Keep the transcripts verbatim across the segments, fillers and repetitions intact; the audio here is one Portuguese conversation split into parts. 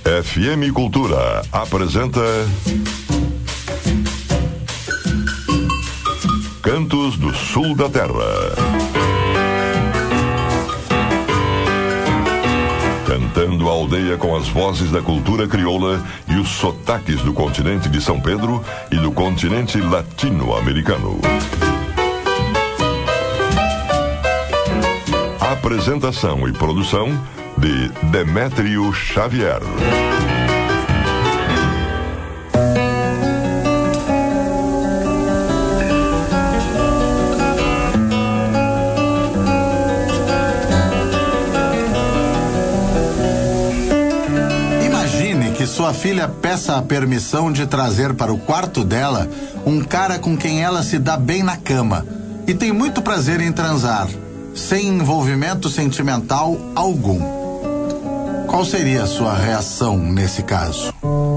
F M Cultura apresenta Cantos do Sul da Terra. Cantando a aldeia com as vozes da cultura crioula e os sotaques do continente de São Pedro e do continente latino-americano. Apresentação e produção de Demétrio Xavier. Imagine que sua filha peça a permissão de trazer para o quarto dela um cara com quem ela se dá bem na cama e tem muito prazer em transar, sem envolvimento sentimental algum. Qual seria a sua reação nesse caso?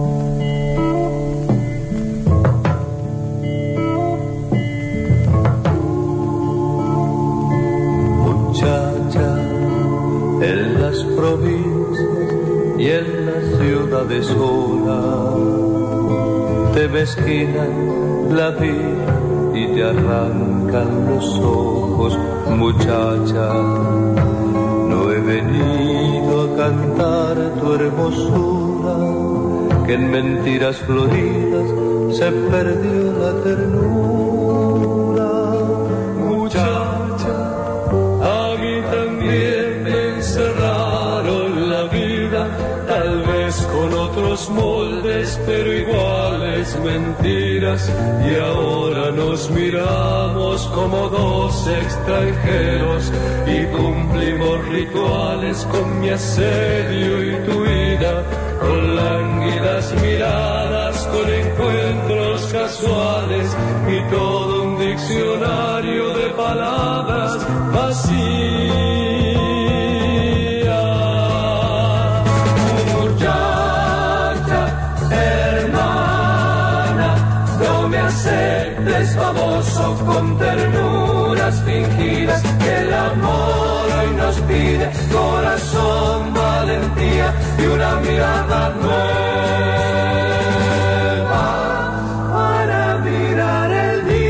Muchacha, en las provincias y en las ciudades solas te mezquinan la vida y te arrancan los ojos. Muchacha, no he venido a cantar tu hermosura, que en mentiras floridas se perdió la ternura. Muchacha, a mí también me encerraron la vida, tal vez con otros moldes, pero iguales mentiras, y ahora nos miramos como dos extranjeros y cumplimos rituales con mi asedio y tu ida, con lánguidas miradas, con encuentros casuales y todo un diccionario de palabras vacías. Es famoso con ternuras fingidas, que el amor hoy nos pide corazón, valentía y una mirada nueva para mirar el día.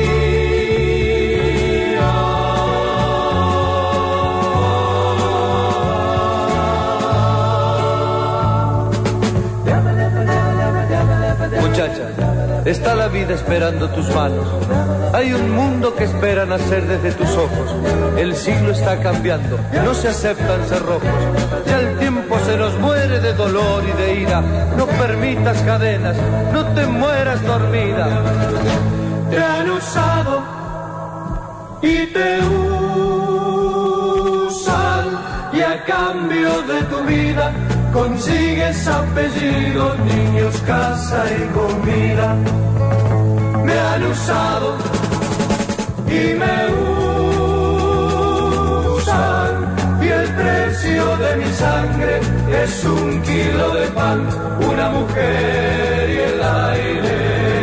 Muchacha, está la vida esperando tus manos. Hay un mundo que espera nacer desde tus ojos. El siglo está cambiando, no se aceptan cerrojos. Ya el tiempo se nos muere de dolor y de ira. No permitas cadenas, no te mueras dormida. Te han usado y te usan, y a cambio de tu vida consigues apellido, niños, casa y comida. Me han usado y me usan, y el precio de mi sangre es un kilo de pan, una mujer y el aire.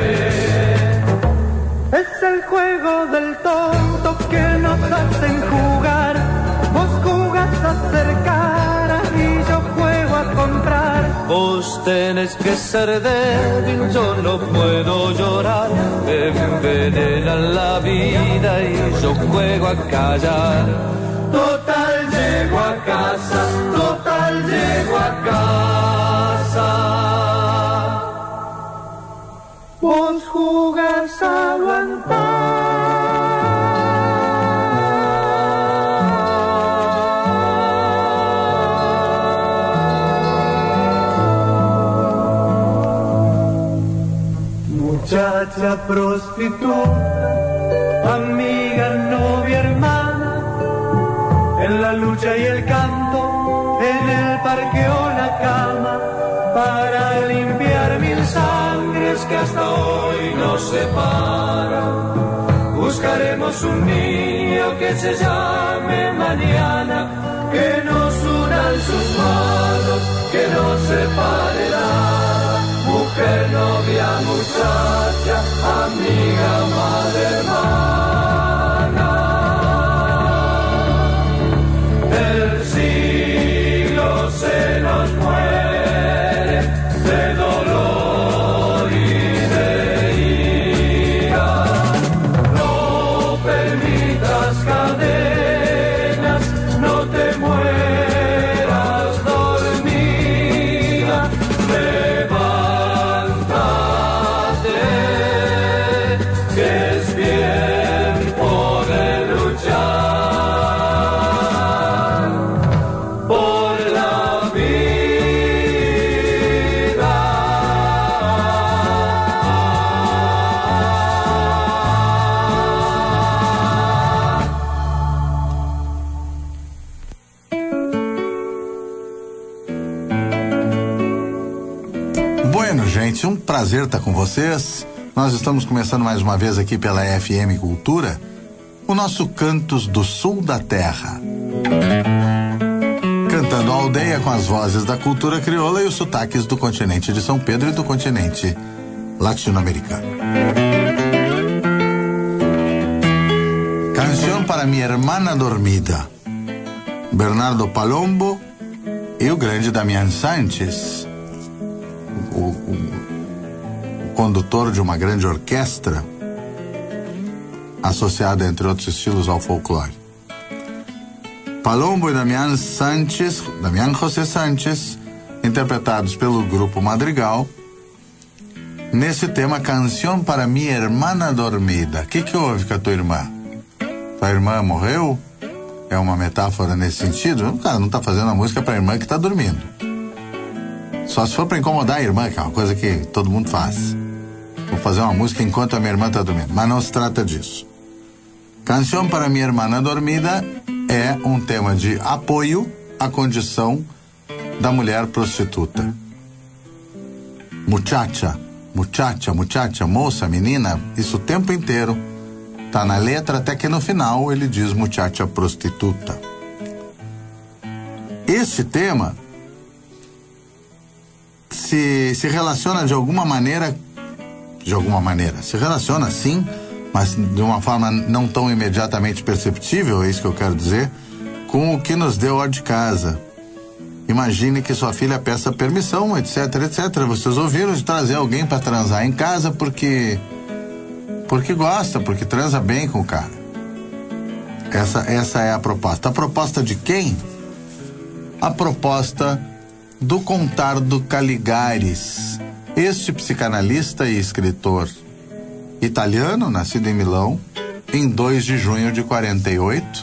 Es el juego del tonto que nos hacen jugar. Vos jugás a acercar y yo juego a comprar. Vos tenés que ser débil, yo no puedo llorar. Me envenenan la vida y yo juego a callar. Total llego a casa, total llego a casa. Vos jugás a aguantar. Muchacha prostituta, amiga, novia, hermana, en la lucha y el canto, en el parque o la cama, para limpiar mil sangres que hasta hoy nos separan. Buscaremos un niño que se llame mañana, que nos una en sus manos, que no separe nada. Mujer, novia, muchacha, amiga, madre, hermana. El siglo se nos muere. tras cadenas, no te mueras dormida, levántate, que es tiempo de luchar por la vida. Bueno, gente, um prazer estar com vocês. Nós estamos começando mais uma vez aqui pela F M Cultura, o nosso Cantos do Sul da Terra. Cantando a aldeia com as vozes da cultura crioula e os sotaques do continente de São Pedro e do continente latino-americano. Canção para minha hermana dormida, Bernardo Palombo e o grande Damián Sánchez, o, o, o condutor de uma grande orquestra associada, entre outros estilos, ao folclore. Palombo e Damián Sánchez, Damián José Sánchez, interpretados pelo Grupo Madrigal, nesse tema Canção para minha hermana dormida. O que que houve com a tua irmã? Tua irmã morreu? É uma metáfora nesse sentido? O cara não tá fazendo a música pra irmã que tá dormindo. Só se for pra incomodar a irmã, que é uma coisa que todo mundo faz. Vou fazer uma música enquanto a minha irmã tá dormindo. Mas não se trata disso. Canção para minha hermana dormida é um tema de apoio à condição da mulher prostituta. Muchacha, muchacha, muchacha, moça, menina, isso o tempo inteiro. Tá na letra, até que no final ele diz muchacha prostituta. Este tema se, se relaciona de alguma maneira, de alguma maneira, se relaciona sim, mas de uma forma não tão imediatamente perceptível, é isso que eu quero dizer, com o que nos deu ó de casa. Imagine que sua filha peça permissão, etc, etcétera. Vocês ouviram de trazer alguém para transar em casa porque porque gosta, porque transa bem com o cara. Essa, essa é a proposta. A proposta de quem? A proposta do Contardo Caligaris, este psicanalista e escritor italiano, nascido em Milão, em dois de junho de quarenta e oito.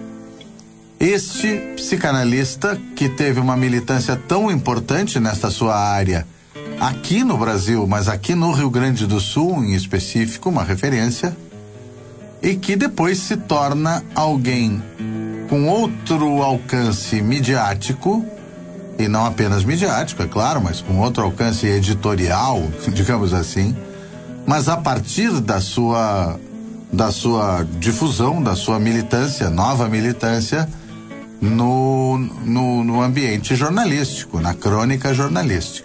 Este psicanalista que teve uma militância tão importante nesta sua área aqui no Brasil, mas aqui no Rio Grande do Sul em específico, uma referência, e que depois se torna alguém com outro alcance midiático, e não apenas midiático, é claro, mas com outro alcance editorial, digamos assim, mas a partir da sua da sua difusão, da sua militância, nova militância no, no, no ambiente jornalístico, na crônica jornalística.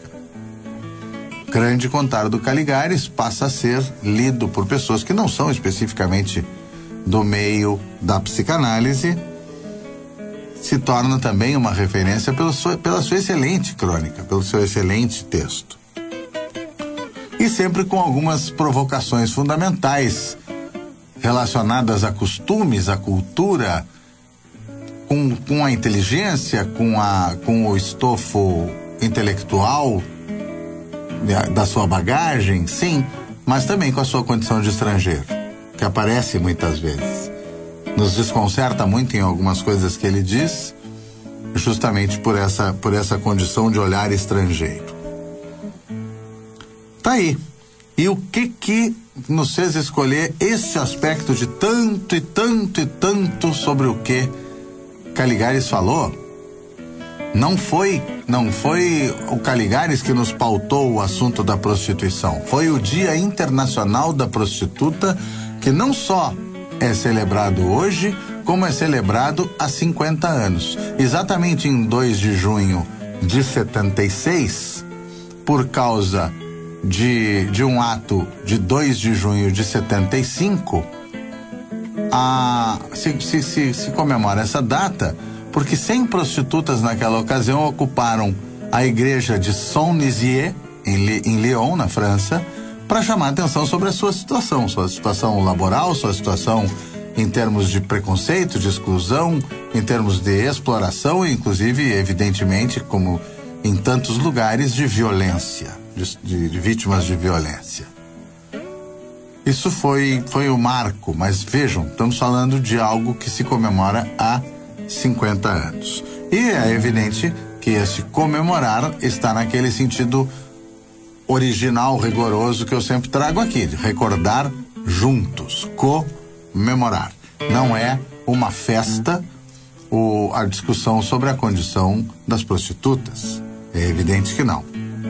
Grande Contardo Caligaris passa a ser lido por pessoas que não são especificamente do meio da psicanálise, se torna também uma referência pela sua, pela sua excelente crônica, pelo seu excelente texto. E sempre com algumas provocações fundamentais relacionadas a costumes, a cultura, com, com a inteligência, com, a, com o estofo intelectual da sua bagagem, sim, mas também com a sua condição de estrangeiro, que aparece muitas vezes. Nos desconcerta muito em algumas coisas que ele diz, justamente por essa, por essa condição de olhar estrangeiro. Tá aí. E o que que nos fez escolher esse aspecto de tanto e tanto e tanto sobre o que Caligaris falou? Não foi, não foi o Caligaris que nos pautou o assunto da prostituição. Foi o Dia Internacional da Prostituta, que não só é celebrado hoje, como é celebrado há cinquenta anos. Exatamente em dois de junho de setenta e seis, por causa de, de um ato de dois de junho de setenta e cinco, a, se, se, se, se comemora essa data, porque cem prostitutas naquela ocasião ocuparam a igreja de Saint-Nizier, em, em Lyon, na França, para chamar a atenção sobre a sua situação, sua situação laboral, sua situação em termos de preconceito, de exclusão, em termos de exploração e, inclusive, evidentemente, como em tantos lugares, de violência, de, de, de vítimas de violência. Isso foi, foi o marco, mas vejam, estamos falando de algo que se comemora há cinquenta anos. E é evidente que esse comemorar está naquele sentido original, rigoroso, que eu sempre trago aqui, de recordar juntos, comemorar. Não é uma festa o, a discussão sobre a condição das prostitutas. É evidente que não.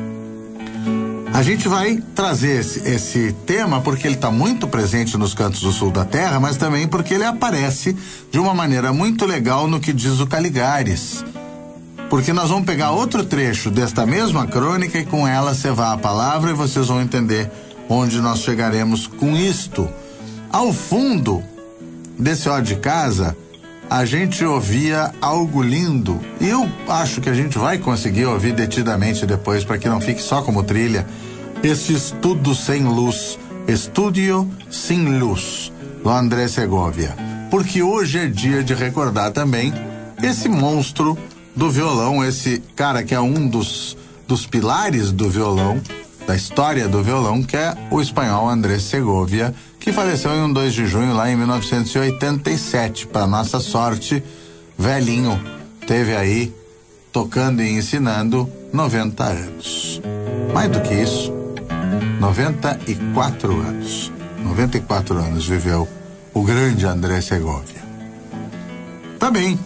A gente vai trazer esse, esse tema porque ele está muito presente nos cantos do sul da terra, mas também porque ele aparece de uma maneira muito legal no que diz o Caligares. Porque nós vamos pegar outro trecho desta mesma crônica e com ela cevar a palavra e vocês vão entender onde nós chegaremos com isto. Ao fundo desse ó de casa, a gente ouvia algo lindo, e eu acho que a gente vai conseguir ouvir detidamente depois, para que não fique só como trilha, esse estudo sem luz, Estúdio Sem Luz, do André Segovia. Porque hoje é dia de recordar também esse monstro do violão, esse cara que é um dos, dos pilares do violão, da história do violão, que é o espanhol André Segovia, que faleceu em dois de junho lá em mil novecentos e oitenta e sete. Para nossa sorte, velhinho, teve aí tocando e ensinando noventa anos. Mais do que isso, noventa e quatro anos. noventa e quatro anos viveu o grande André Segovia. Tá bem.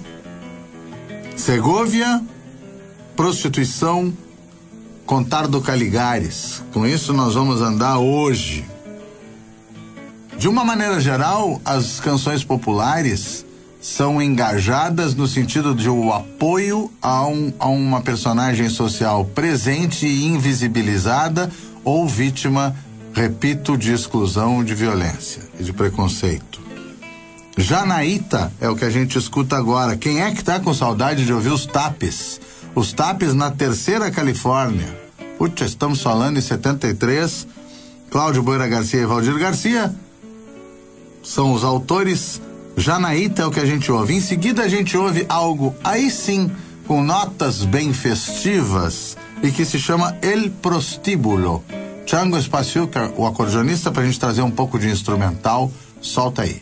Segovia, prostituição, contar do Caligares. Com isso nós vamos andar hoje. De uma maneira geral, as canções populares são engajadas no sentido de o apoio a, um, a uma personagem social presente e invisibilizada ou vítima, repito, de exclusão, de violência e de preconceito. Janaíta é o que a gente escuta agora. Quem é que tá com saudade de ouvir os Tapes? Os Tapes na Terceira Califórnia. Putz, estamos falando em setenta e três. Cláudio Boira Garcia e Valdir Garcia são os autores. Janaíta é o que a gente ouve. Em seguida a gente ouve algo, aí sim, com notas bem festivas e que se chama El Prostíbulo. Chango Espaciuca, o acordeonista, pra gente trazer um pouco de instrumental. Solta aí.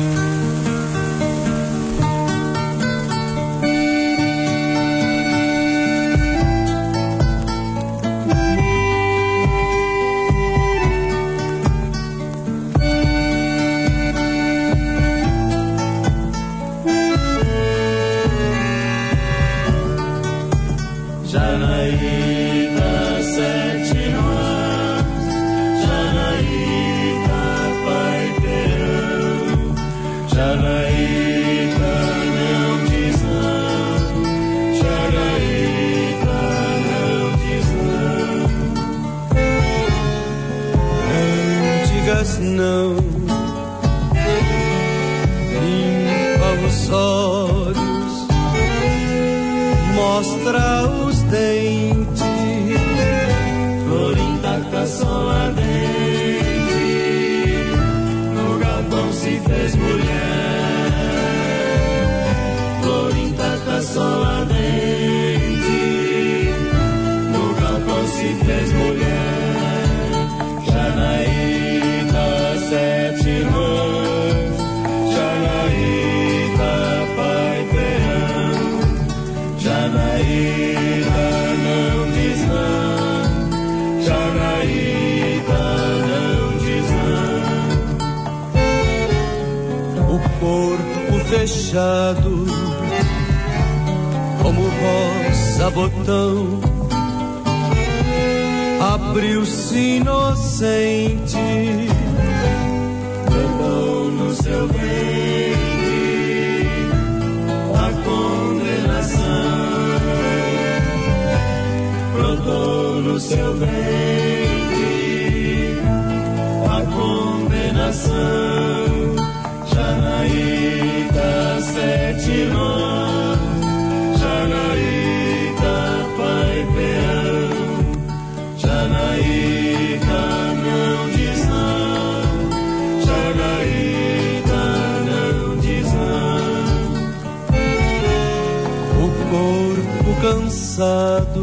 Não, limpa os olhos, mostra os dentes, Florinda caçou a dente, no galpão se fez mulher, Florinda caçou a dente, no galpão se fez mulher, Janaíta sete mãos, Janaíta pai peão, Janaíta não diz não, Janaíta não diz não. O corpo fechado, como rosa botão, abriu-se inocente, brotou no seu ventre a condenação, brotou no seu ventre a condenação, Janaíta sete mãos, Janaíta pai peão, Janaíta não diz não, Janaíta não passado,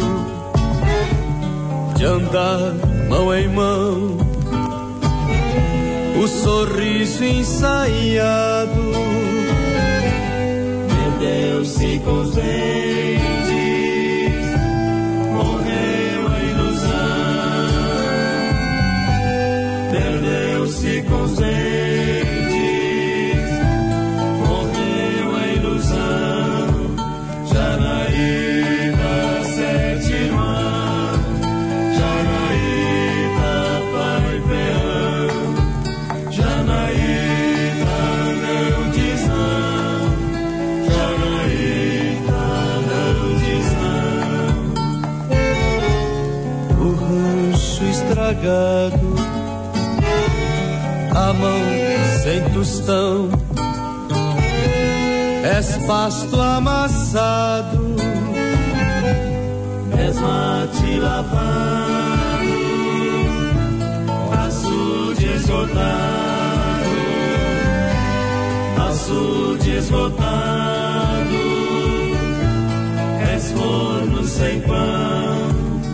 de andar mão em mão, o sorriso ensaiado perdeu-se com os dentes, morreu a ilusão, perdeu-se com os dentes, morreu a ilusão. Janaína, sete irmãs, Janaína, pai peão, Janaína, não diz não, Janaína, não diz não. O rancho estragado, a mão sem tostão, és pasto amassado, és mate lavado, açude esgotado, açude esgotado, és forno sem pão,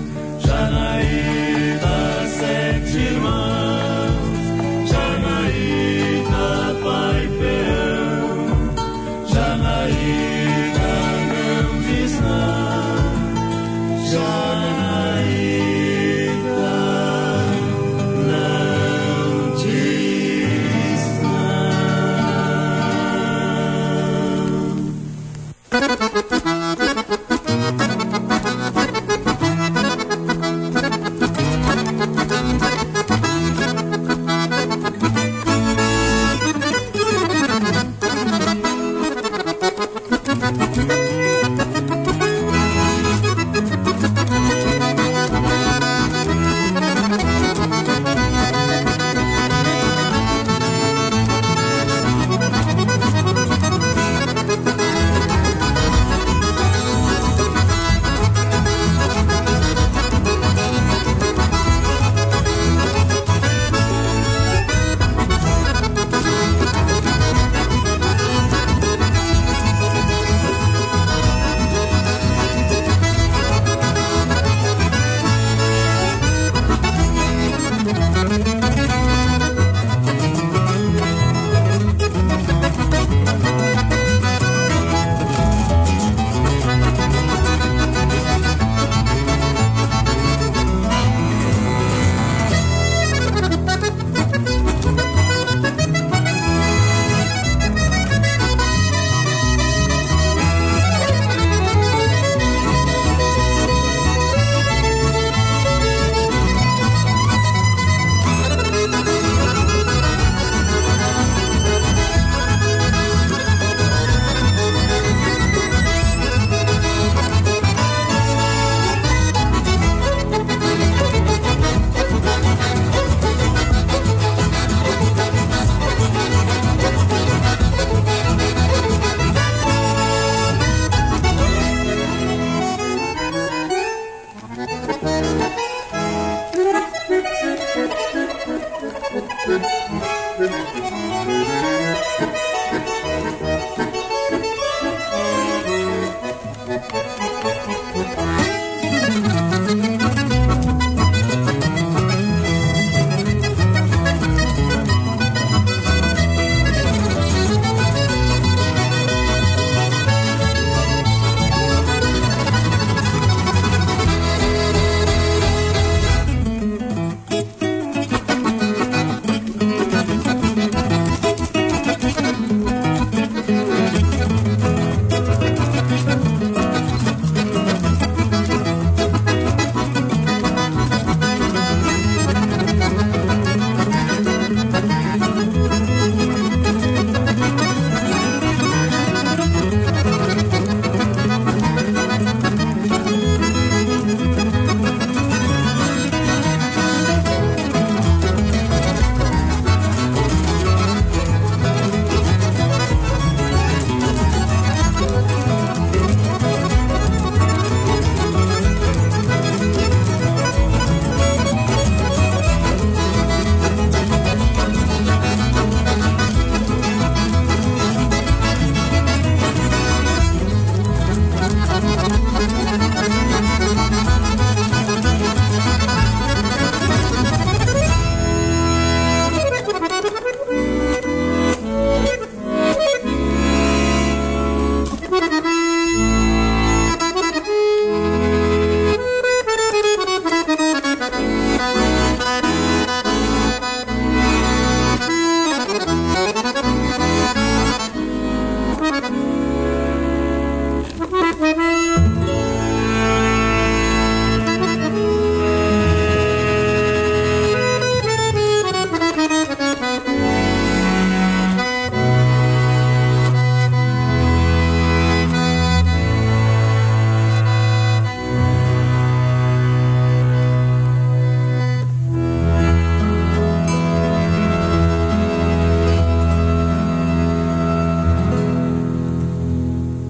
Janaína, sete irmãos, Janaína, pai peão, Janaína, não diz não, Janaína, não diz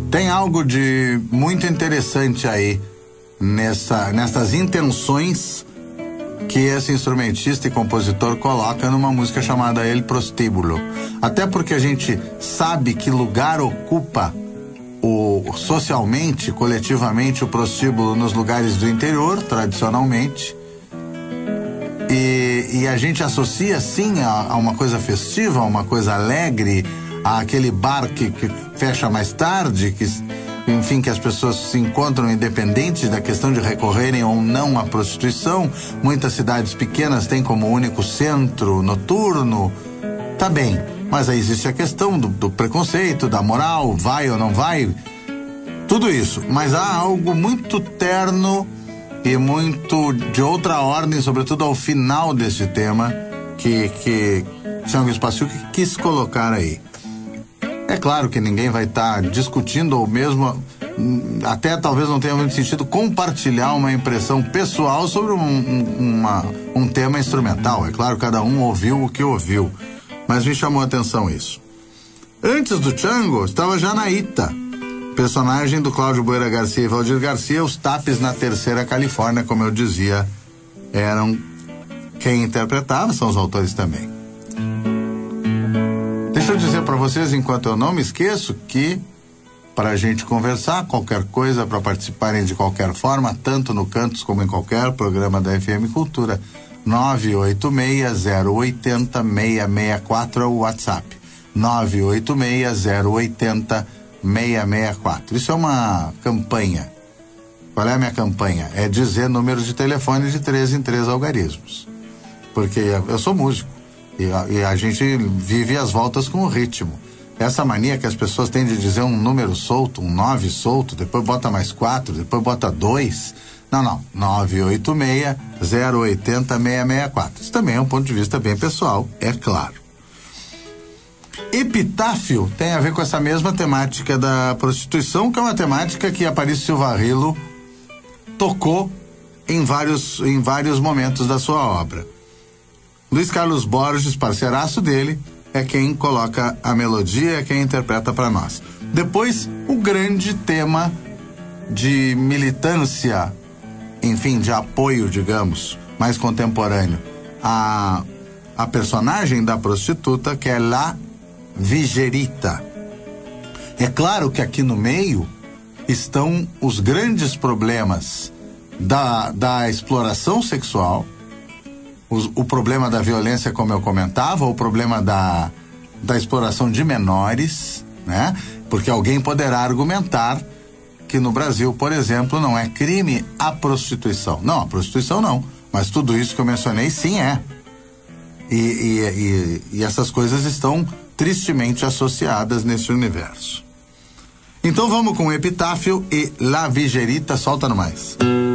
Tem algo de muito interessante aí nessa, nessas intenções que esse instrumentista e compositor coloca numa música chamada El Prostíbulo. Até porque a gente sabe que lugar ocupa o, socialmente, coletivamente, o prostíbulo nos lugares do interior, tradicionalmente. E, e a gente associa, sim, a, a uma coisa festiva, a uma coisa alegre, a aquele bar que, que fecha mais tarde, que, enfim, que as pessoas se encontram independentes da questão de recorrerem ou não à prostituição. Muitas cidades pequenas têm como único centro noturno. Tá bem, mas aí existe a questão do, do preconceito, da moral, vai ou não vai, tudo isso. Mas há algo muito terno e muito de outra ordem, sobretudo ao final desse tema, que, que Tiango Spasiuk quis colocar aí. É claro que ninguém vai estar tá discutindo ou mesmo, até talvez não tenha muito sentido, compartilhar uma impressão pessoal sobre um, um, uma, um tema instrumental. É claro, cada um ouviu o que ouviu, mas me chamou a atenção isso. Antes do Tiango, estava Janaíta, personagem do Cláudio Boeira Garcia e Valdir Garcia. Os Tapes na Terceira Califórnia, como eu dizia, eram quem interpretava, são os autores também. Deixa eu dizer para vocês, enquanto eu não me esqueço, que para a gente conversar, qualquer coisa, para participarem de qualquer forma, tanto no Cantos como em qualquer programa da F M Cultura, nove oito seis, zero oito zero, seis seis quatro é o WhatsApp. nove oito seis, zero oito zero, seis seis quatro. Isso é uma campanha. Qual é a minha campanha? É dizer números de telefone de três em três algarismos. Porque eu sou músico. E a, e a gente vive as voltas com o ritmo. Essa mania que as pessoas têm de dizer um número solto, um nove solto, depois bota mais quatro, depois bota dois. Não, não. nove oito seis, zero oito zero, seis seis quatro. Isso também é um ponto de vista bem pessoal, é claro. Epitáfio tem a ver com essa mesma temática da prostituição, que é uma temática que Aparício Silva Rilo tocou em vários, em vários momentos da sua obra. Luiz Carlos Borges, parceiraço dele, é quem coloca a melodia, é quem interpreta para nós. Depois, o grande tema de militância, enfim, de apoio, digamos, mais contemporâneo, a, a personagem da prostituta, que é La Vigerita. É claro que aqui no meio estão os grandes problemas da, da exploração sexual, O, o problema da violência, como eu comentava, o problema da, da exploração de menores, né? Porque alguém poderá argumentar que no Brasil, por exemplo, não é crime a prostituição. Não, a prostituição não, mas tudo isso que eu mencionei, sim, é. E, e, e, e essas coisas estão tristemente associadas nesse universo. Então vamos com Epitáfio e La Vigerita, solta no mais.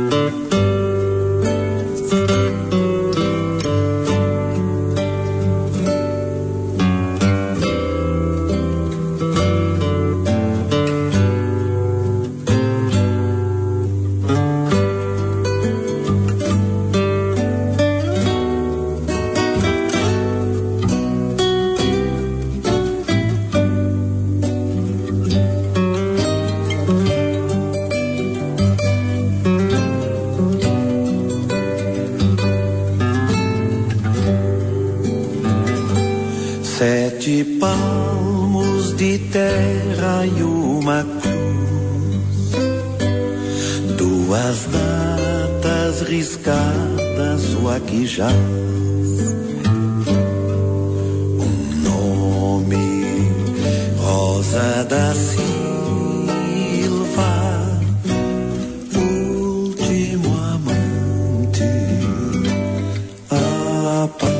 Sete palmos de terra e uma cruz, duas datas riscadas, o aqui já, um nome, Rosa da Silva, último amante, a paz.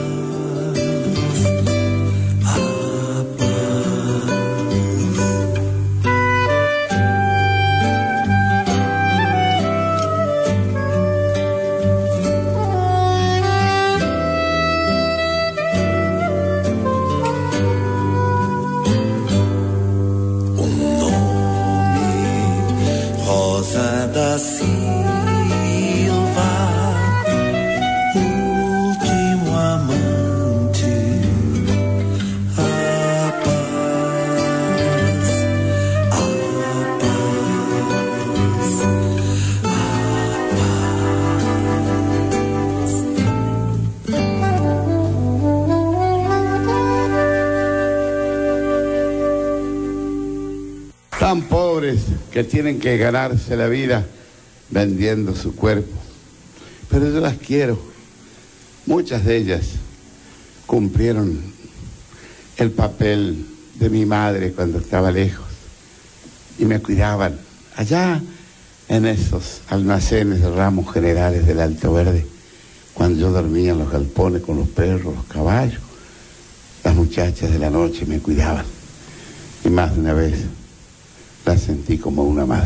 Paz, a paz. tan pobres que tienen que ganarse la vida vendiendo su cuerpo. Pero yo las quiero. Muchas de ellas cumplieron el papel de mi madre cuando estaba lejos y me cuidaban allá en esos almacenes de ramos generales del Alto Verde, cuando yo dormía en los galpones con los perros, los caballos. Las muchachas de la noche me cuidaban y más de una vez las sentí como una madre.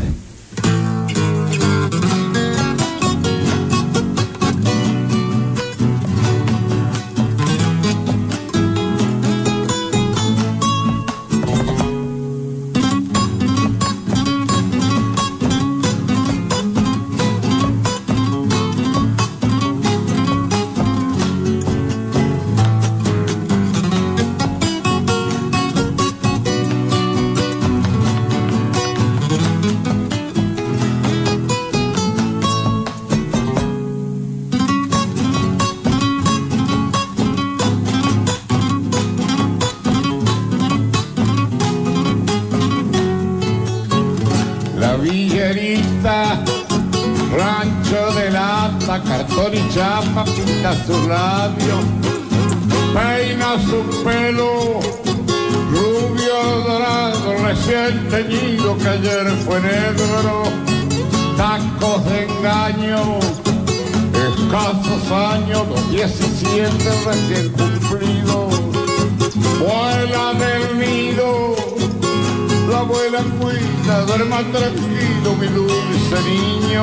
Rancho de lata, cartón y chapa, pinta sus labios, peina su pelo, rubio dorado, recién teñido, que ayer fue negro, tacos de engaño, escasos años, los diecisiete recién cumplidos, vuela del nido, la abuela cuida, duerma tranquilo, mi dulce niño.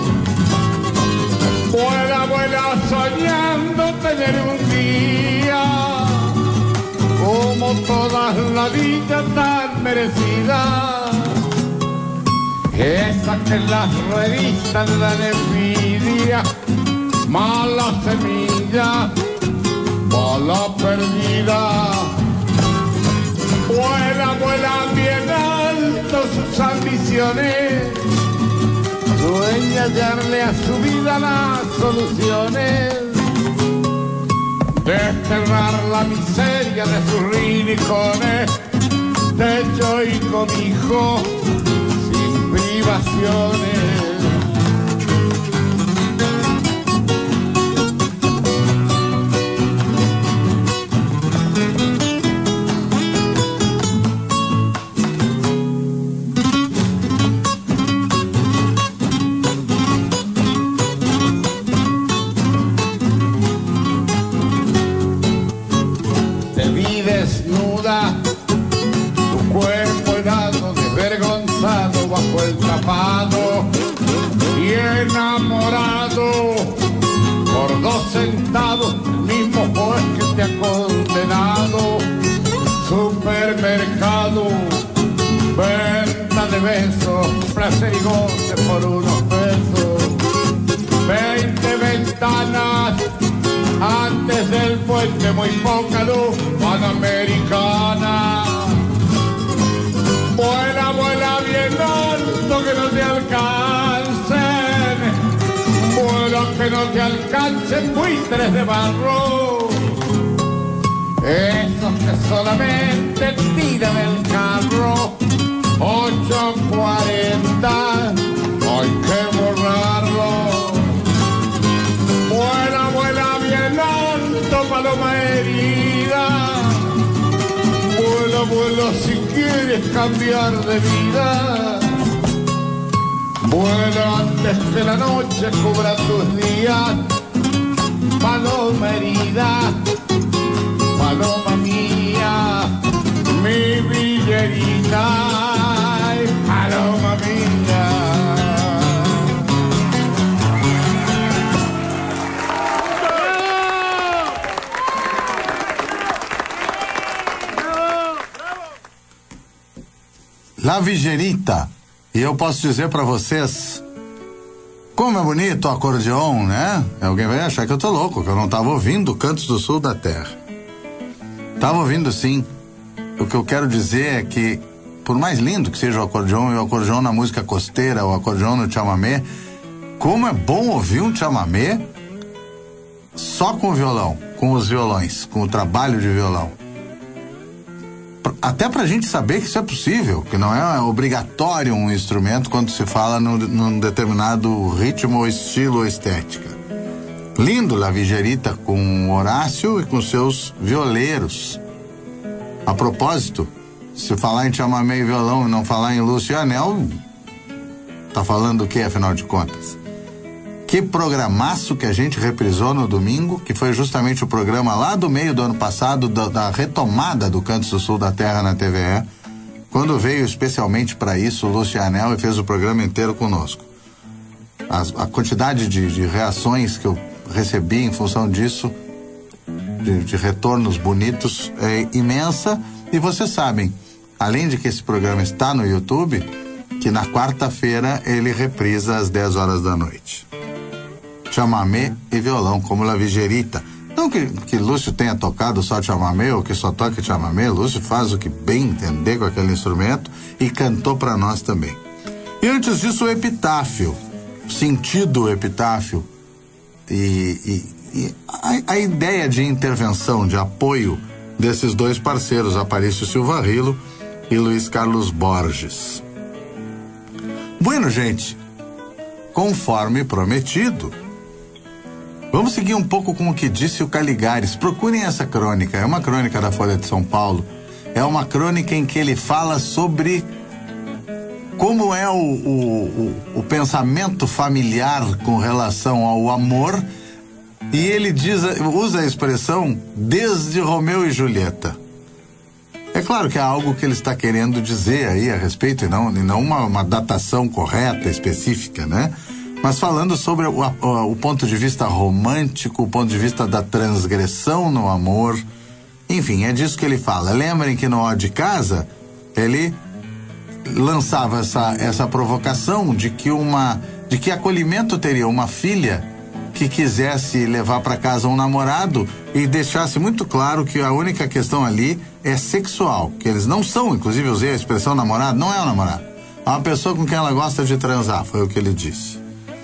Vuela, vuela soñando tener un día como todas la vida tan merecida. Esa que en las revistas le dan envidia, mala semilla, bala perdida. Vuela, vuela bien alto sus ambiciones, sueña hallarle a su vida las soluciones, desterrar la miseria de sus rincones, techo y cobijo sin privaciones. Desnuda, tu cuerpo helado, desvergonzado bajo el tapado y enamorado por dos centavos, el mismo juez que te ha condenado. Supermercado, venta de besos, placer y goce por unos pesos, veinte ventanas antes del puente, muy poca luz, panamericana. Vuela, vuela bien alto que no te alcancen, vuela que no te alcancen buitres de barro, esos que solamente tiran el carro. Ocho cuarenta, hay que borrarlo. Vuela, vuela bien alto, paloma herida, vuela, vuela si quieres cambiar de vida, vuela antes que la noche cubra tus días, paloma herida, paloma mía, mi villerita, ay, paloma mía. La Vigerita. E eu posso dizer para vocês, como é bonito o acordeon, né? Alguém vai achar que eu tô louco, que eu não tava ouvindo Cantos do Sul da Terra. Tava ouvindo sim. O que eu quero dizer é que, por mais lindo que seja o acordeon, e o acordeon na música costeira, o acordeon no chamamé, como é bom ouvir um chamamé só com o violão, com os violões, com o trabalho de violão. até pra gente saber que isso é possível, que não é obrigatório um instrumento quando se fala num, num determinado ritmo ou estilo ou estética. Lindo La Vigerita com Horácio e com seus violeiros. A propósito, se falar em chamamé e violão e não falar em Lúcio e Anel, tá falando o que, afinal de contas? Que programaço que a gente reprisou no domingo, que foi justamente o programa lá do meio do ano passado, da, da retomada do Cantos do Sul da Terra na T V E, quando veio especialmente para isso o Lúcio e Anel e fez o programa inteiro conosco. As, a quantidade de, de reações que eu recebi em função disso, de, de retornos bonitos, é imensa. E vocês sabem, além de que esse programa está no YouTube, que na quarta-feira ele reprisa às dez horas da noite. Chamamé e violão, como La Vigerita. Não que, que Lúcio tenha tocado só chamamé ou que só toque chamamé. Lúcio faz o que bem entender com aquele instrumento e cantou para nós também. E antes disso, o epitáfio, sentido epitáfio e, e, e a, a ideia de intervenção, de apoio desses dois parceiros, Aparício Silva Rilo e Luiz Carlos Borges. Bueno, gente, conforme prometido, vamos seguir um pouco com o que disse o Caligares. Procurem essa crônica, é uma crônica da Folha de São Paulo. É uma crônica em que ele fala sobre como é o, o, o, o pensamento familiar com relação ao amor, e ele diz, usa a expressão desde Romeu e Julieta. É claro que é algo que ele está querendo dizer aí a respeito, e não, e não uma, uma datação correta, específica, né? Mas falando sobre o, o, o ponto de vista romântico, o ponto de vista da transgressão no amor. Enfim, é disso que ele fala. Lembrem que no Ó de Casa, ele lançava essa, essa provocação de que uma, de que acolhimento teria uma filha que quisesse levar para casa um namorado e deixasse muito claro que a única questão ali é sexual, que eles não são, inclusive eu usei a expressão namorado, não é um namorado, é uma pessoa com quem ela gosta de transar, foi o que ele disse.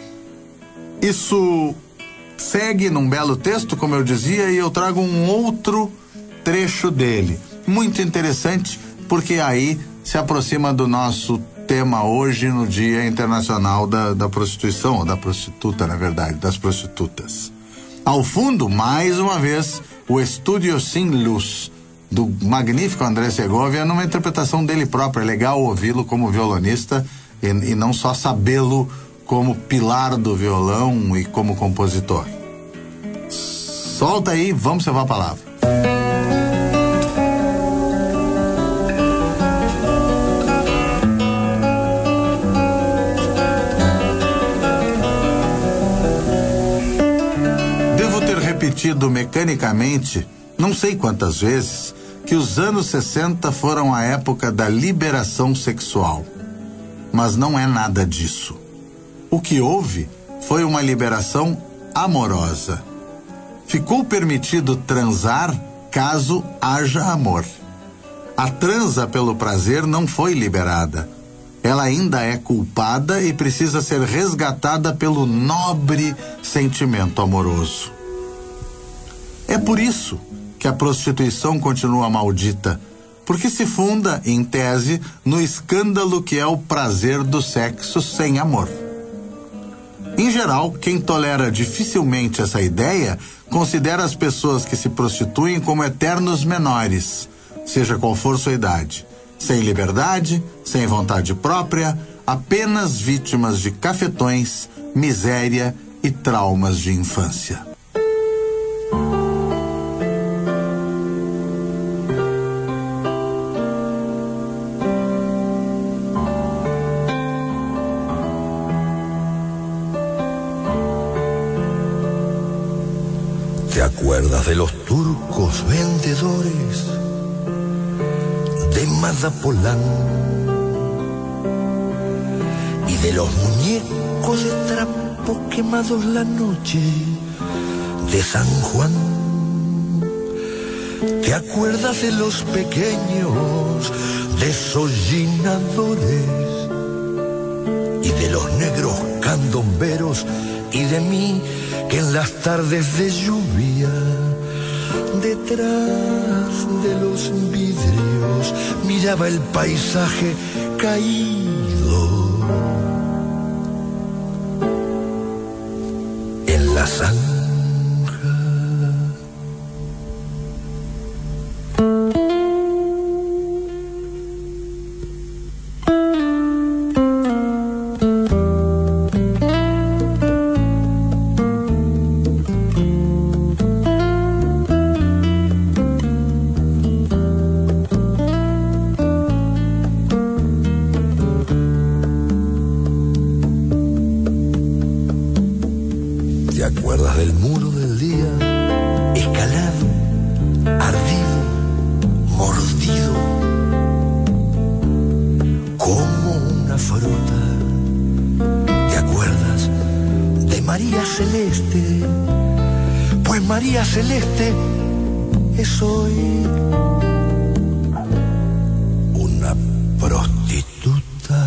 Isso segue num belo texto, como eu dizia, e eu trago um outro trecho dele, muito interessante, porque aí se aproxima do nosso tema hoje no Dia Internacional da, da Prostituição, ou da prostituta, na verdade, das prostitutas. Ao fundo, mais uma vez, o Estúdio Sin Luz, do magnífico André Segovia, numa interpretação dele próprio. É legal ouvi-lo como violonista e, e não só sabê-lo como pilar do violão e como compositor. Solta aí, vamos levar a palavra. Repetido mecanicamente, não sei quantas vezes, que os anos sessenta foram a época da liberação sexual. Mas não é nada disso. O que houve foi uma liberação amorosa. Ficou permitido transar caso haja amor. A transa pelo prazer não foi liberada. Ela ainda é culpada e precisa ser resgatada pelo nobre sentimento amoroso. É por isso que a prostituição continua maldita, porque se funda, em tese, no escândalo que é o prazer do sexo sem amor. Em geral, quem tolera dificilmente essa ideia considera as pessoas que se prostituem como eternos menores, seja qual for sua idade, sem liberdade, sem vontade própria, apenas vítimas de cafetões, miséria e traumas de infância. ¿Te acuerdas de los turcos vendedores de Madapolán y de los muñecos de trapo quemados la noche de San Juan? ¿Te acuerdas de los pequeños desollinadores y de los negros candomberos y de mí, que en las tardes de lluvia Detrás de los vidrios miraba el paisaje caído. En la zanja. Celeste es hoy una prostituta.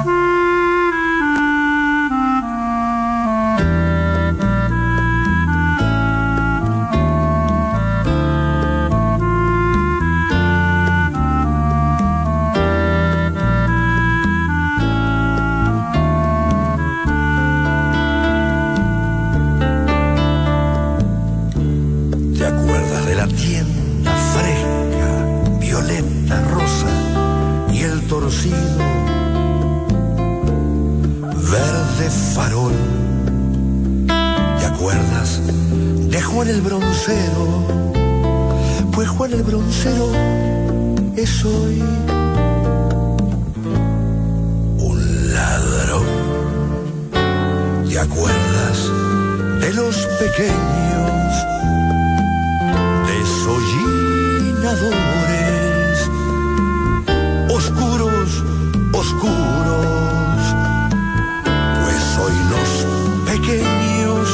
Verde farol, ¿te acuerdas de Juan el Broncero? Pues Juan el Broncero es hoy un ladrón. ¿Te acuerdas de los pequeños desollinadores? Oscuros, oscuros, pues hoy los pequeños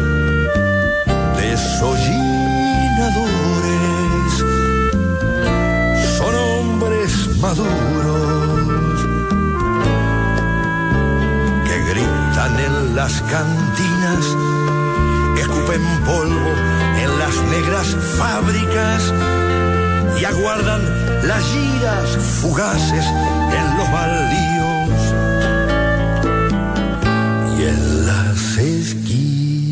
desollinadores son hombres maduros que gritan en las cantinas, escupen polvo en las negras fábricas y aguardan las giras fugaces en los baldíos y en las esquinas.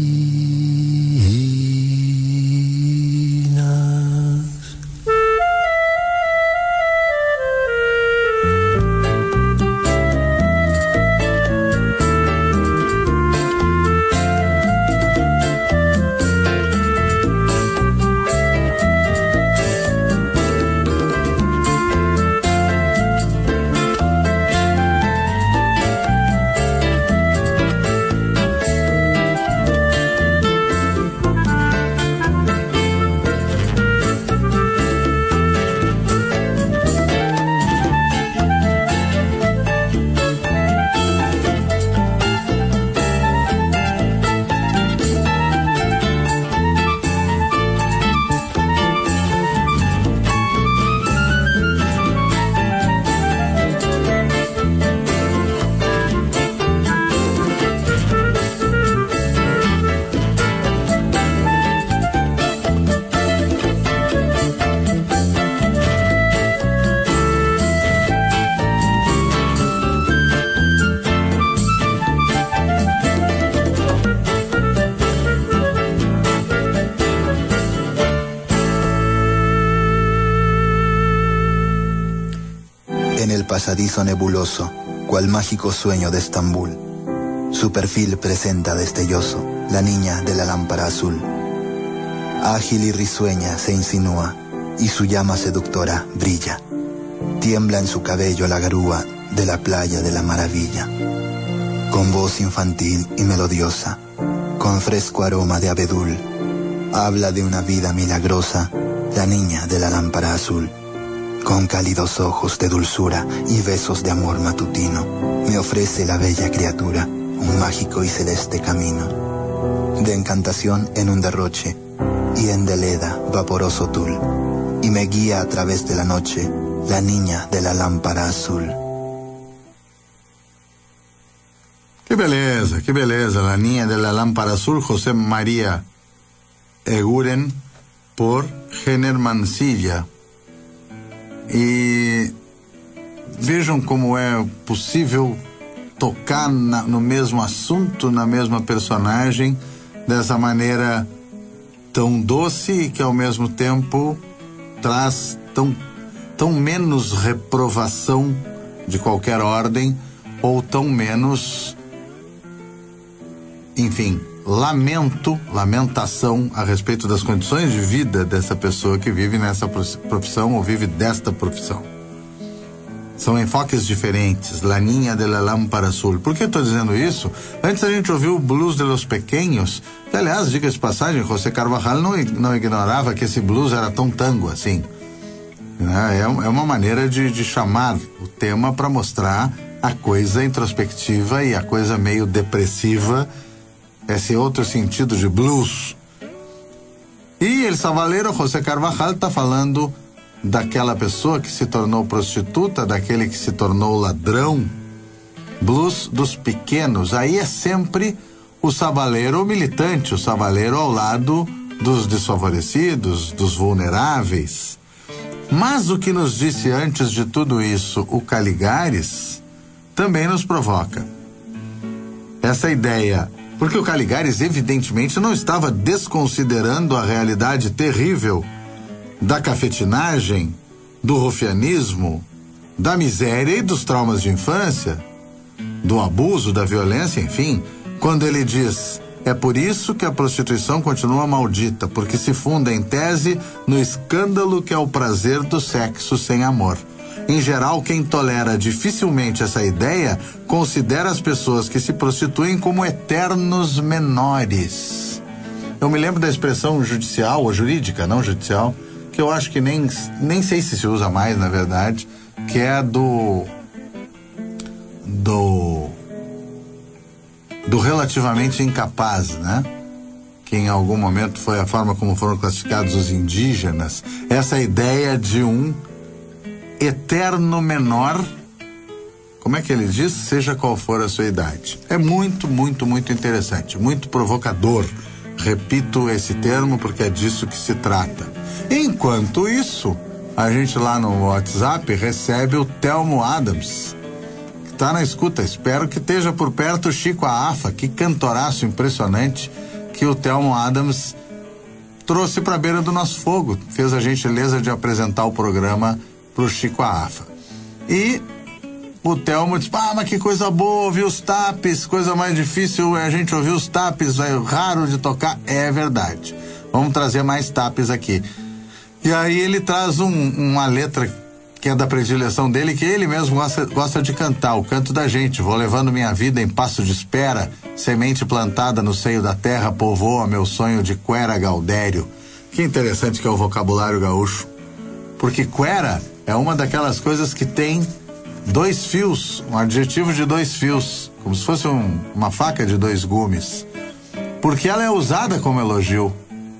Pasadizo nebuloso, cual mágico sueño de Estambul. Su perfil presenta destelloso la niña de la lámpara azul. Ágil y risueña se insinúa, y su llama seductora brilla. Tiembla en su cabello la garúa de la playa de la maravilla. Con voz infantil y melodiosa, con fresco aroma de abedul, habla de una vida milagrosa, la niña de la lámpara azul. Con cálidos ojos de dulzura y besos de amor matutino, me ofrece la bella criatura un mágico y celeste camino. De encantación en un derroche, y en deleda vaporoso tul, y me guía a través de la noche, la niña de la lámpara azul. Que beleza, que beleza, la niña de la lámpara azul, José María Eguren, por René Mancilla. E vejam como é possível tocar na, no mesmo assunto, na mesma personagem, dessa maneira tão doce e que ao mesmo tempo traz tão, tão menos reprovação de qualquer ordem, ou tão menos, enfim, lamento, lamentação a respeito das condições de vida dessa pessoa que vive nessa profissão ou vive desta profissão. São enfoques diferentes. La Niña de la Lámpara Azul. Por que estou dizendo isso? Antes a gente ouviu o Blues de los Pequeños, que, aliás, diga de passagem, José Carvajal não, não ignorava que esse blues era tão tango assim. É, é uma maneira de, de chamar o tema para mostrar a coisa introspectiva e a coisa meio depressiva, esse outro sentido de blues. E El Savalero, José Carvajal, está falando daquela pessoa que se tornou prostituta, daquele que se tornou ladrão. Blues dos pequenos. Aí é sempre o savalero militante, o savalero ao lado dos desfavorecidos, dos vulneráveis. Mas o que nos disse antes de tudo isso o Caligares também nos provoca essa ideia, porque o Caligares evidentemente não estava desconsiderando a realidade terrível da cafetinagem, do rufianismo, da miséria e dos traumas de infância, do abuso, da violência, enfim, quando ele diz: é por isso que a prostituição continua maldita, porque se funda em tese no escândalo que é o prazer do sexo sem amor. Em geral, quem tolera dificilmente essa ideia considera as pessoas que se prostituem como eternos menores. Eu me lembro da expressão judicial, ou jurídica, não judicial, que eu acho que nem, nem sei se se usa mais, na verdade, que é do do do relativamente incapaz, né? Que em algum momento foi a forma como foram classificados os indígenas, essa ideia de um eterno menor, como é que ele diz? Seja qual for a sua idade. É muito, muito, muito interessante, muito provocador. Repito esse termo porque é disso que se trata. Enquanto isso, a gente lá no WhatsApp recebe o Telmo Adams, que está na escuta. Espero que esteja por perto o Chico Afa. Que cantoraço impressionante que o Telmo Adams trouxe para a beira do nosso fogo. Fez a gentileza de apresentar o programa pro Chico Afa. E o Telmo disse: ah, mas que coisa boa ouvir os tapes, coisa mais difícil é a gente ouvir os tapes, é raro de tocar. É verdade. Vamos trazer mais tapes aqui. E aí ele traz um, uma letra que é da predileção dele, que ele mesmo gosta, gosta de cantar, o canto da gente. Vou levando minha vida em passo de espera, semente plantada no seio da terra, povoa meu sonho de Quera Gaudério. Que interessante que é o vocabulário gaúcho. Porque Quera é uma daquelas coisas que tem dois fios, um adjetivo de dois fios, como se fosse um, uma faca de dois gumes. Porque ela é usada como elogio.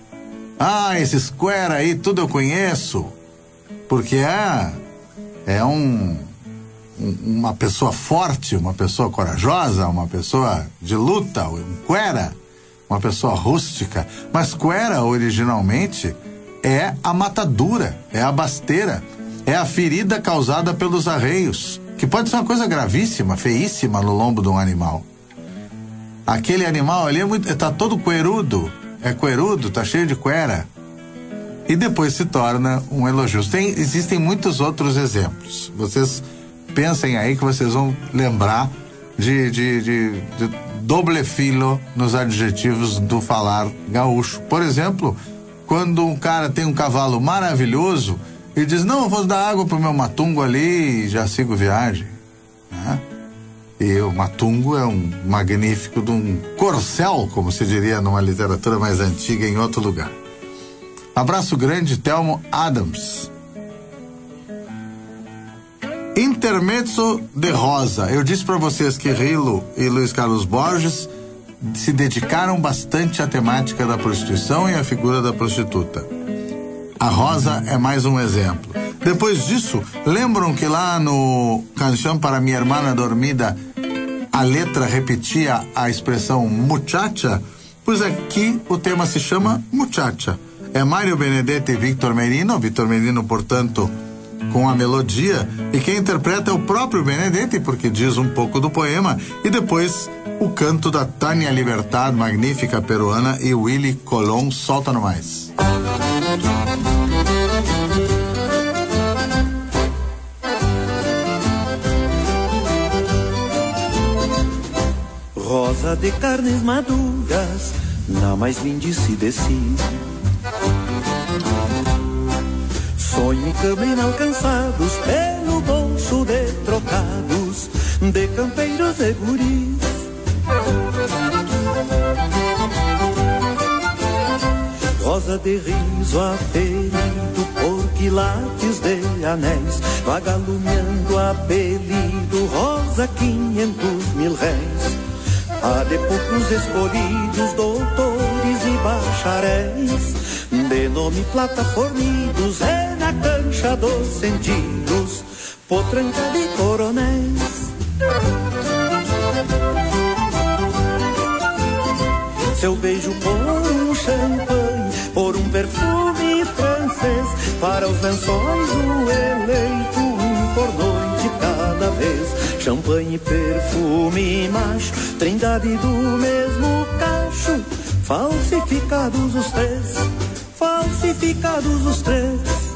Ah, esses Quera aí, tudo eu conheço. Porque é, é um, um, uma pessoa forte, uma pessoa corajosa, uma pessoa de luta, um Quera, uma pessoa rústica. Mas Quera, originalmente, é a matadura, é a basteira, é a ferida causada pelos arreios, que pode ser uma coisa gravíssima, feíssima no lombo de um animal. Aquele animal ali é muito, tá todo coerudo, é coerudo, tá cheio de Quera. E depois se torna um elogio. Tem, existem muitos outros exemplos. Vocês pensem aí que vocês vão lembrar de, de, de, de doble filo nos adjetivos do falar gaúcho. Por exemplo, quando um cara tem um cavalo maravilhoso e diz: não, eu vou dar água pro meu matungo ali e já sigo viagem, né? E o matungo é um magnífico de um corcel, como se diria numa literatura mais antiga em outro lugar. Abraço grande, Telmo Adams. Intermezzo de Rosa. Eu disse para vocês que Rilo e Luiz Carlos Borges se dedicaram bastante à temática da prostituição e à figura da prostituta. A Rosa é mais um exemplo. Depois disso, lembram que lá no Canção para Minha Hermana Dormida a letra repetia a expressão muchacha? Pois aqui o tema se chama muchacha. é Mário Benedetti e Victor Merino. Victor Merino, portanto, com a melodia, e quem interpreta é o próprio Benedetti, porque diz um pouco do poema, e depois o canto da Tânia Libertad, magnífica peruana, e Willy Colón. Solta no mais. Rosa de carnes maduras, na mais lindice desci. Sonho e cama inalcançados, pelo bolso de trocados, de campeiros e guris. Rosa de riso aferido por quilates de anéis, vagalumeando apelido, rosa quinhentos mil réis. Há de poucos escolhidos, doutores e bacharéis, de nome plataformidos, é na cancha dos sentidos, potranca de coronéis. Seu beijo por um champanhe, por um perfume francês, para os lençóis o eleito, um por noite cada vez. Champanhe, perfume, macho, trindade do mesmo cacho, falsificados os três, falsificados os três.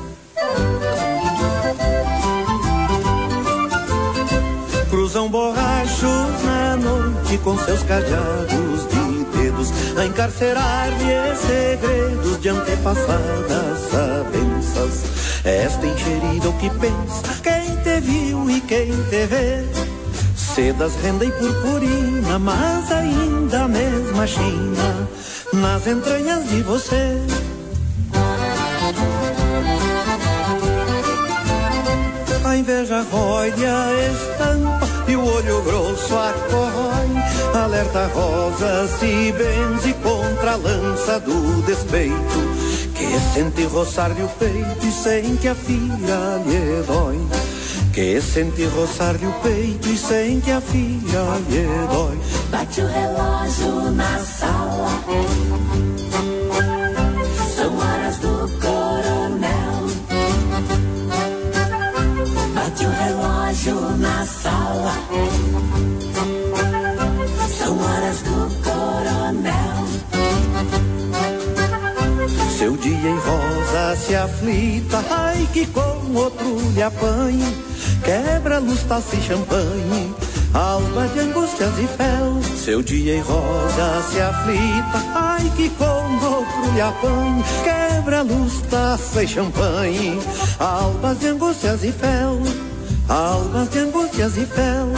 Cruzam borrachos na noite com seus cadeados de dedos, a encarcerar-lhe segredos de antepassadas sabenças. Esta enxerida o que pensa quem te viu e quem te vê, sedas, renda e purpurina, mas ainda a mesma China nas entranhas de você. A inveja rói-lhe a estampa e o olho grosso a corrói, alerta rosa se benze contra a lança do despeito, que sente roçar-lhe o peito e sem que a filha lhe dói, que sente roçar-lhe o peito e sem que a filha lhe dói. Bate o relógio na sala, são horas do coronel. Bate o relógio na sala, são horas do coronel. Seu dia em rosa se aflita, ai que com outro lhe apanhe, quebra luz, taça e champanhe, alma de angústias e fel. Seu dia em rosa se aflita, ai que com outro lhe apanhe, quebra luz, taça e champanhe, almas de angústias e fel, almas de angústias e fel.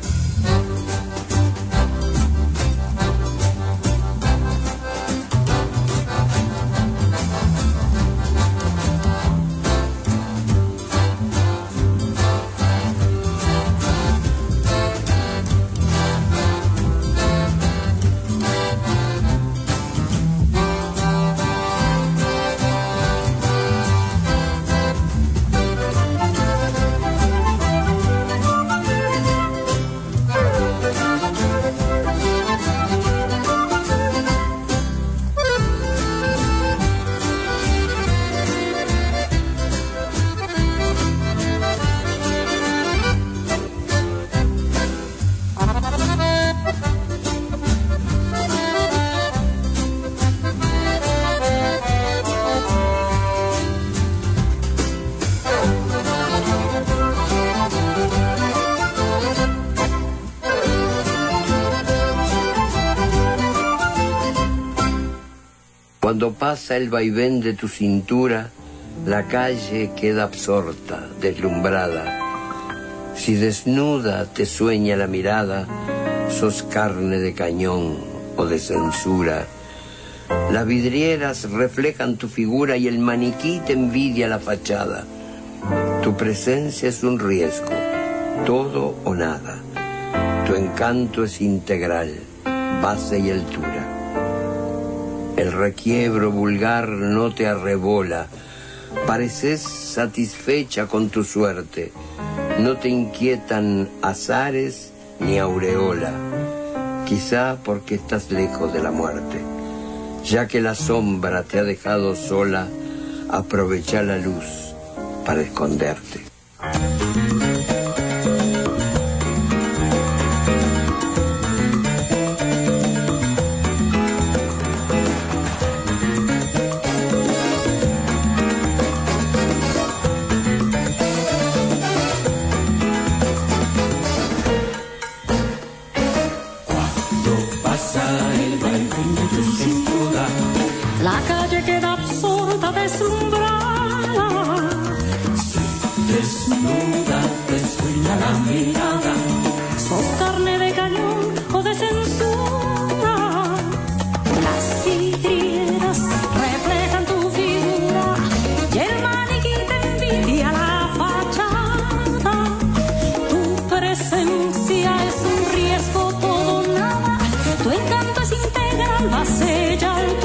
Cuando pasa el vaivén de tu cintura, la calle queda absorta, deslumbrada. Si desnuda te sueña la mirada, sos carne de cañón o de censura. Las vidrieras reflejan tu figura y el maniquí te envidia la fachada. Tu presencia es un riesgo, todo o nada. Tu encanto es integral, base y altura. El requiebro vulgar no te arrebola, pareces satisfecha con tu suerte, no te inquietan azares ni aureola, quizá porque estás lejos de la muerte. Ya que la sombra te ha dejado sola, aprovecha la luz para esconderte. La calle queda absorta, deslumbrada. Se desnuda, te sueña la mirada. Sos carne de cañón o de censura. Las vidrieras reflejan tu figura y el maniquí te envidia la fachada. Tu presencia es un riesgo, todo nada. Tu encanto es integral, base y altura.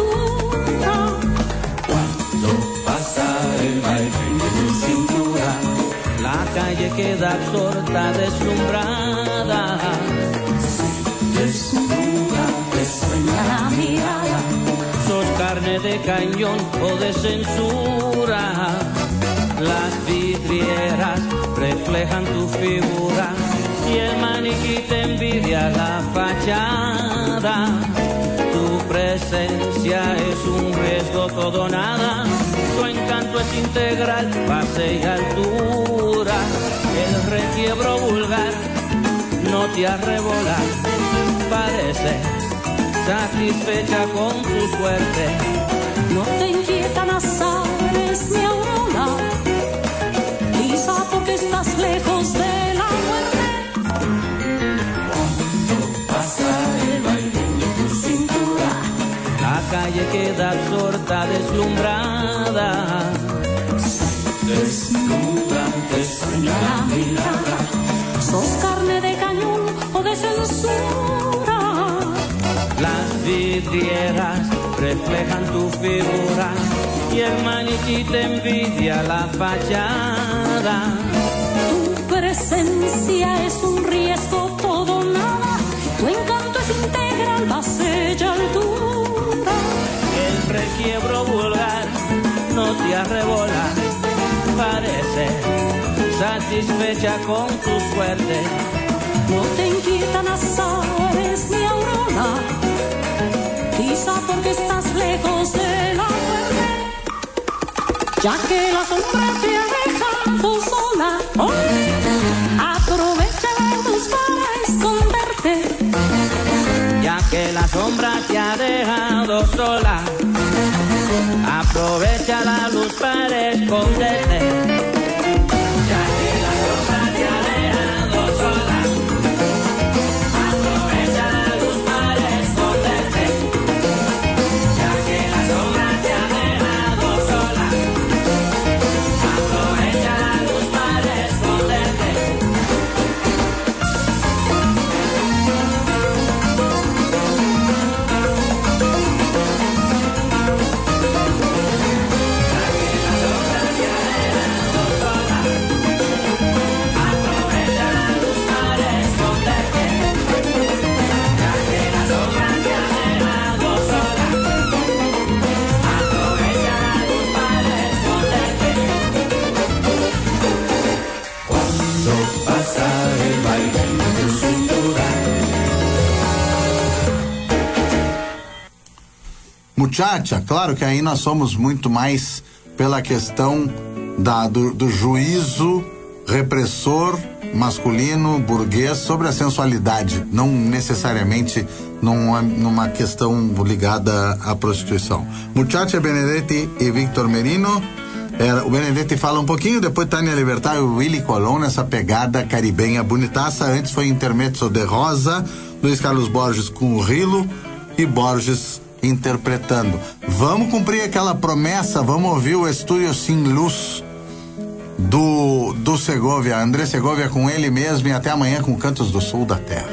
La calle queda absorta, deslumbrada. Se desnuda, te sueña la mirada. Sos carne de cañón o de censura. Las vidrieras reflejan tu figura y el maniquí te envidia la fachada. Tu presencia es un riesgo, todo nada. Tu encanto es integral, base y altura. El requiebro vulgar no te arrebola. Pareces satisfecha con tu suerte. No te inquietan azares ni aurora. Quizá porque estás lejos de la muerte. Cuando pasa el baile de tu cintura, la calle queda absorta, deslumbrada. Desnuda, te sueña la mirada. Sos carne de cañón o de censura. Las vidrieras reflejan tu figura y el maniquí te envidia la fachada. Tu presencia es un riesgo, todo nada. Tu encanto es integral, base y altura. El requiebro vulgar no te arrebola. Parece satisfecha con tu suerte. No te inquietan azares ni aurora. Quizá porque estás lejos de la muerte. Ya que la sombra te ha dejado sola, oh, aprovecha la luz para esconderte. Ya que la sombra te ha dejado sola, aprovecha la luz para esconderte. Ya que la sombra te ha dejado sola, aprovecha la luz para esconderte. Ya que la sombra te ha dejado sola, aprovecha la luz para esconderte. Muchacha, claro que aí nós somos muito mais pela questão da, do, do juízo repressor masculino, burguês, sobre a sensualidade, não necessariamente numa, numa questão ligada à prostituição. Muchacha, Benedetti e Victor Merino. Era, o Benedetti fala um pouquinho, depois Tânia Libertar e o Willy Colon nessa pegada caribenha bonitaça. Antes foi Intermezzo de Rosa, Luiz Carlos Borges com o Rilo e Borges interpretando. Vamos cumprir aquela promessa, vamos ouvir o Estúdio Sin Luz do, do Segovia, André Segovia, com ele mesmo, e até amanhã com Cantos do Sul da Terra.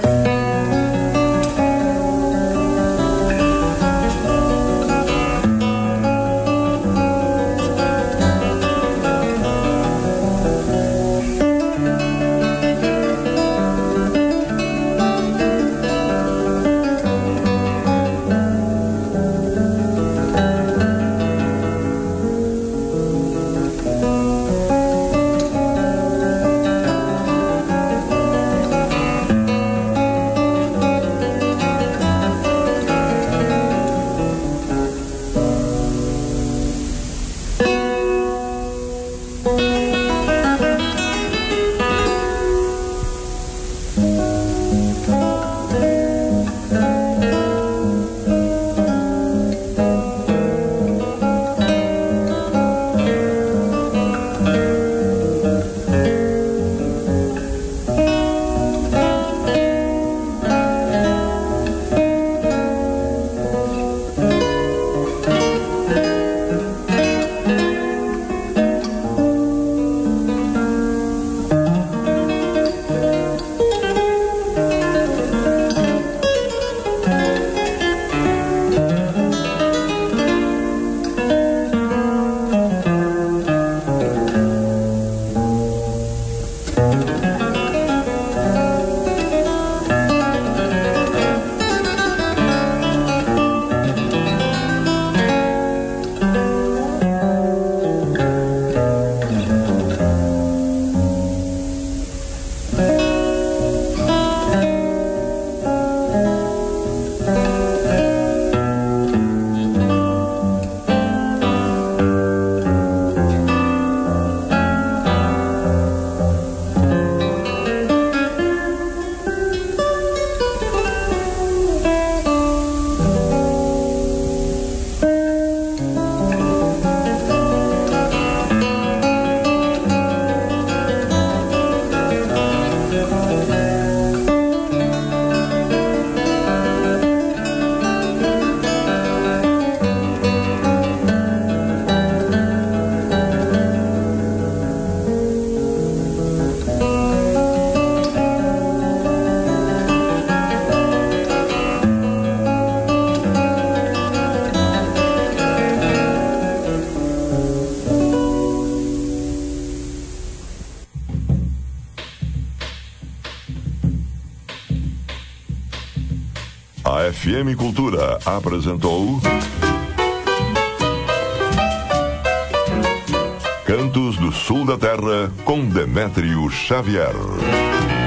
A F M Cultura apresentou Cantos do Sul da Terra com Demétrio Xavier.